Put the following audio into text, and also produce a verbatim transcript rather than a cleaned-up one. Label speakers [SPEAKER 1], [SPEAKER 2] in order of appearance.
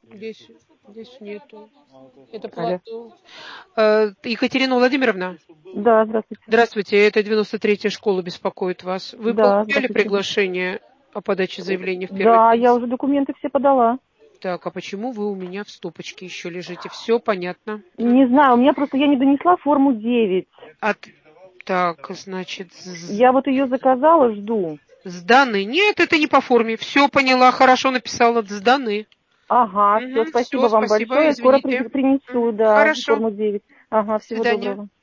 [SPEAKER 1] Здесь, здесь нету. Это платно. Э, Екатерина Владимировна?
[SPEAKER 2] Да, здравствуйте.
[SPEAKER 1] Здравствуйте, это девяносто третья школа беспокоит вас. Вы
[SPEAKER 2] Да,
[SPEAKER 1] получали приглашение о подаче заявления в первый
[SPEAKER 2] Да,
[SPEAKER 1] класс?
[SPEAKER 2] я уже документы все подала.
[SPEAKER 1] Так, а почему вы у меня в стопочке еще лежите? Все понятно.
[SPEAKER 2] Не знаю, у меня просто, я не донесла форму девять.
[SPEAKER 1] От... Так, значит... з-
[SPEAKER 2] Я вот ее заказала, жду.
[SPEAKER 1] Сданы. Нет, это не по форме. Все поняла, хорошо написала. Сданы.
[SPEAKER 2] Ага, все,
[SPEAKER 1] Угу,
[SPEAKER 2] спасибо
[SPEAKER 1] все,
[SPEAKER 2] вам
[SPEAKER 1] спасибо,
[SPEAKER 2] большое. Скоро при-
[SPEAKER 1] извините.
[SPEAKER 2] принесу,
[SPEAKER 1] Мгм,
[SPEAKER 2] да,
[SPEAKER 1] хорошо.
[SPEAKER 2] форму девять. Ага,
[SPEAKER 1] До
[SPEAKER 2] всего
[SPEAKER 1] свидания.
[SPEAKER 2] доброго.